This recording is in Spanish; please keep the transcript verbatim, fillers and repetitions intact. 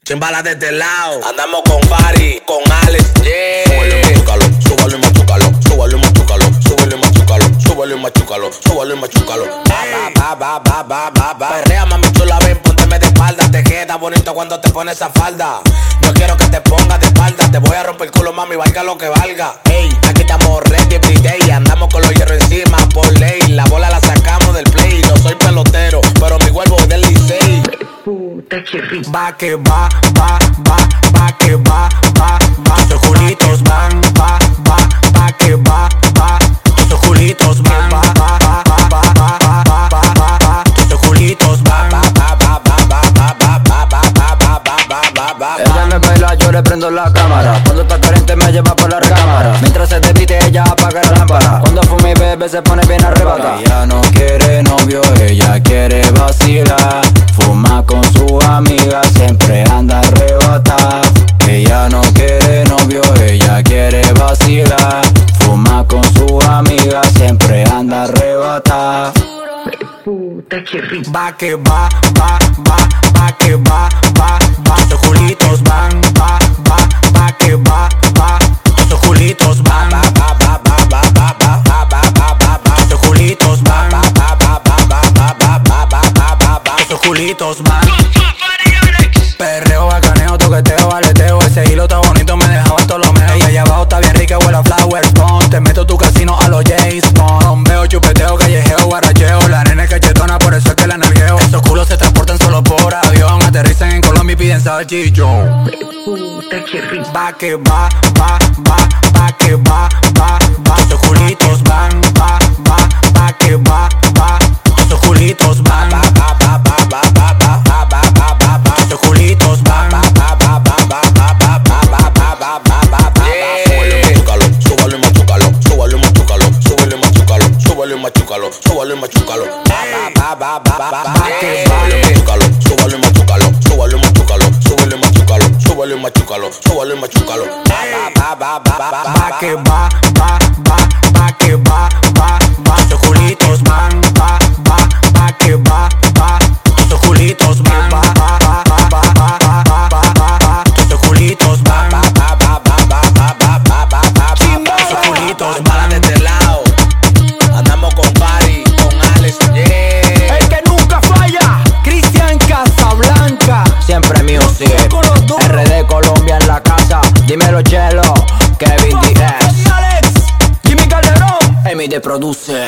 Chimbala de este lado. Andamos con Fari, con Alex, yeah. Súbalo y machúcalo, súbalo y machúcalo, súbalo y machúcalo, súbalo y machúcalo, súbalo y machúcalo. Ba, ba, ba, ba, ba, ba, ba. Perrea, mami chula, ven, pónteme de espalda. Te queda bonito cuando te pones esa falda. Yo quiero que te pongas de espalda. Te voy a romper el culo, mami, valga lo que valga. Ey, aquí estamos ready every day. Andamos con los hierros encima, por ley. La bola la sacamos del play. No soy pelotero, pero mi huevo es del Licey. Va que va, va, va, va que va, va, va. Esos culitos van, va, va, va que va, va. Esos culitos van, va, va, va, va, va, va, va, va, va, va. Esos culitos van, va, va, va, va, va, va, va, va, va, va, va, va, va. Ella me baila, yo le prendo la cámara. Cuando está caliente me lleva por la cámara. Mientras se despide ella apaga la lámpara. Cuando fuma y bebe se pone bien arrebata. Ella no quiere novio, ella quiere vacilar. Fuma con su amiga, siempre anda arrebatada. Ella no quiere novio, ella quiere vacilar. Fuma con su amiga, siempre anda arrebatada. Va que va, va, va, va que va, va, va. Esos culitos van, va, va, va que va, va. Esos culitos van, va, va, va, va, va, va, va, va, va, va, va. Esos culitos van, va, va, va, va, va, va, va, va, va, va, va. Esos culitos van. Perreo, bacaneo, toqueteo, aleteo. Ese hilo está bonito, me deja Bartolomeo. Y allá abajo está bien rica, huele a Flowers Bond. Te meto tu casino a los James Bond. Veo chupeteo, callejeo, guaracheo. La nena es cachetona, por eso es que la nalgueo. Esos culos se transportan solo por avión. Aterrizan en Colombia y piden salchichón. Va que va, va, va, va que va, va, va. Esos culitos van, va, va, va que va, va. Esos culitos van, va, va, va, va, va, va, va, va, va, va, va. Esos culitos van, va, va, va, va, va, va, va, va, va, va, va, va, va. Súbalo y machúcalo, súbalo y machúcalo, súbalo y machúcalo, súbalo y machúcalo, súbalo y machúcalo. Va, va, va, va, va, va que va. Súbalo y machúcalo, súbalo y machúcalo, súbalo y machúcalo, súbalo y machúcalo, súbalo y machúcalo. Va, va, va, va, va, va que va, va, va, va que va, va, va. Esos culitos van, va, va, va que va, va. Esos culitos van, va, va, va, va, va, va, va, va, va. Esos culitos van, va, va, va, va, va, va, va, va, va, va. Esos culitos van de este lado. Andamos con Fari, con Alex, yeah. El que nunca falla, Cristian Casablanca. Siempre music, R D Colombia en la casa. Dímelo Chelo, Kevin D S, Jimmy Calderón, Emi de produce.